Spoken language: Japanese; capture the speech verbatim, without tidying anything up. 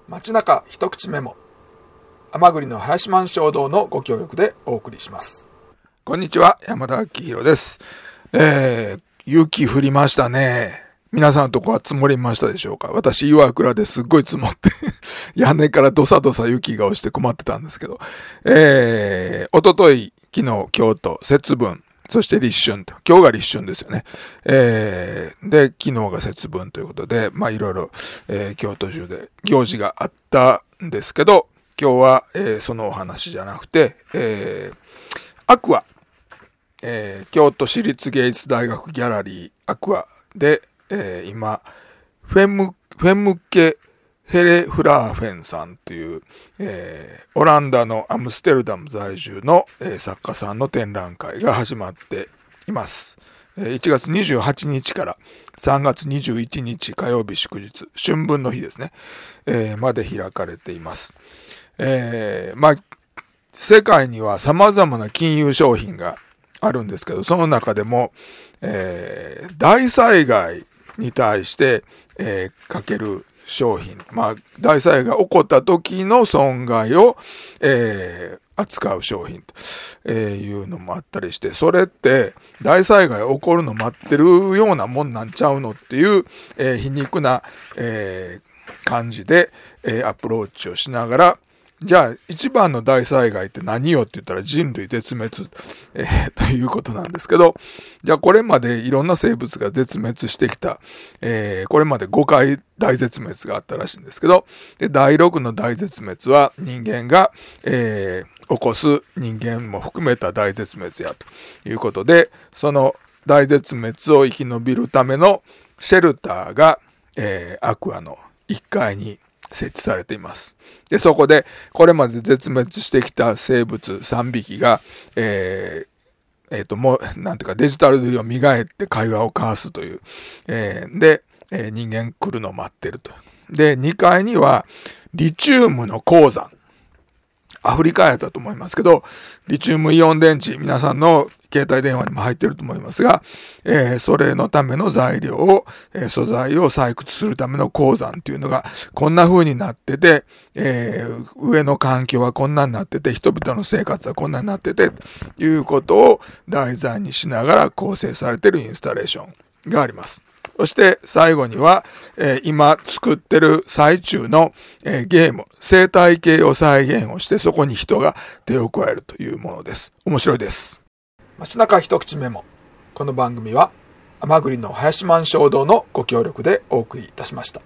街中一口メモ、甘栗の林満衝動のご協力でお送りします。 こんにちは、山田明宏です。えー、雪降りましたね。皆さんのとこは積もりましたでしょうか。私岩倉ですっごい積もって屋根からどさどさ雪が落ちて困ってたんですけど、えー、おととい昨日京都節分、そして立春と、今日が立春ですよね。えー、で、昨日が節分ということで、まあいろいろ、えー、京都中で行事があったんですけど、今日は、えー、そのお話じゃなくて、えー、アクア、えー、京都市立芸術大学ギャラリーアクアで、えー、今、フェム、フェムケヘレフラーフェンさんという、えー、オランダのアムステルダム在住の、えー、作家さんの展覧会が始まっています。えー、いちがつにじゅうはちにちからさんがつにじゅういちにち火曜日祝日、春分の日ですね、えー、まで開かれています。えー、まあ、世界には様々な金融商品があるんですけど、その中でも、えー、大災害に対して、えー、かける商品、まあ、大災害が起こった時の損害を、えー、扱う商品というのもあったりして、それって大災害起こるの待ってるようなもんなんちゃうのっていう、えー、皮肉な、えー、感じで、えー、アプローチをしながら、じゃあ一番の大災害って何よって言ったら人類絶滅、えー、ということなんですけど、じゃあこれまでいろんな生物が絶滅してきた、えー、これまでごかい大絶滅があったらしいんですけど、でだいろくの大絶滅は人間が、えー、起こす人間も含めた大絶滅やということで、その大絶滅を生き延びるためのシェルターが、えー、アクアのいっかいに設置されています。で、そこで、これまで絶滅してきた生物さんびきが、えー、えっ、ー、と、もう、なんていうか、デジタルで蘇って会話を交わすという。えー、で、えー、人間来るのを待ってると。で、にかいには、リチウムの鉱山。アフリカやったと思いますけど、リチウムイオン電池、皆さんの携帯電話にも入っていると思いますが、えー、それのための材料を、えー、素材を採掘するための鉱山っていうのがこんな風になってて、えー、上の環境はこんなになってて、人々の生活はこんなになってて、ということを題材にしながら構成されているインスタレーションがあります。そして最後には、えー、今作ってる最中の、えー、ゲーム、生態系を再現をしてそこに人が手を加えるというものです。面白いです。 街中一口メモ。この番組は甘栗の林満衝動のご協力でお送りいたしました。